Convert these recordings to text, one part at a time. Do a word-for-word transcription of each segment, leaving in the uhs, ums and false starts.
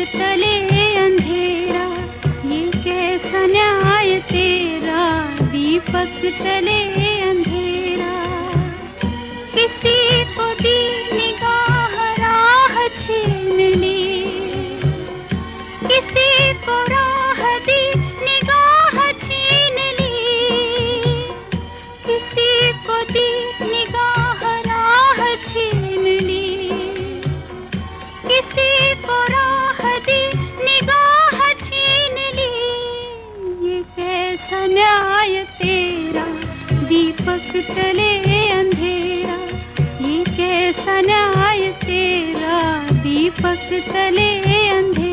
तले अंधेरा, ये कैसा न्याय तेरा, दीपक तले अंधेरा। किसी को दी निगाह राह छीन ली, किसी को राह दी निगाह छीन ली, किसी को दी निगाह राह छीन ली, किसी को राह दी निगाह छीन ली। ये कैसा न्याय तेरा, दीपक तले अंधेरा, ये कैसा न्याय तेरा, दीपक तले अंधेरा।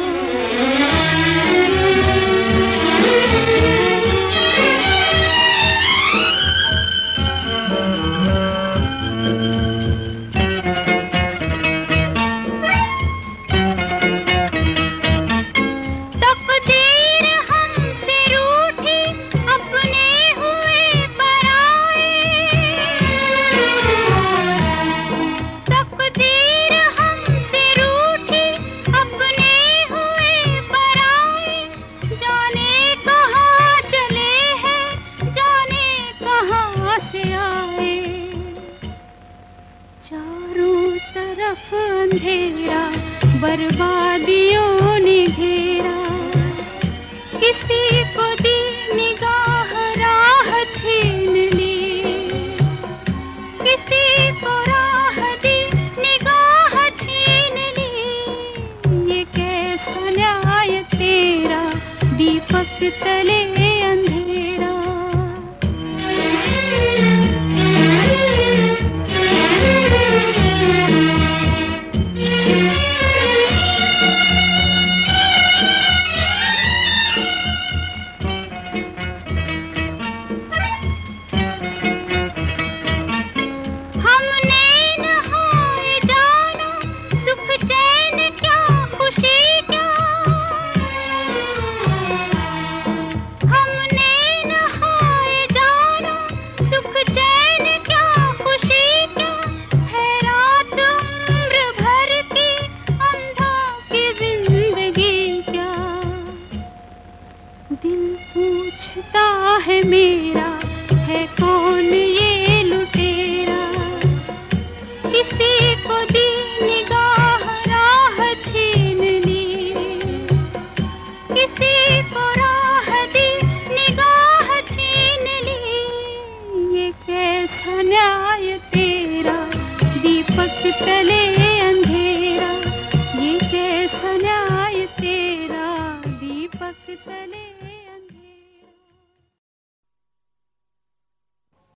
चारों तरफ अंधेरा, बर्बादियों ने घेरा, किसी को दी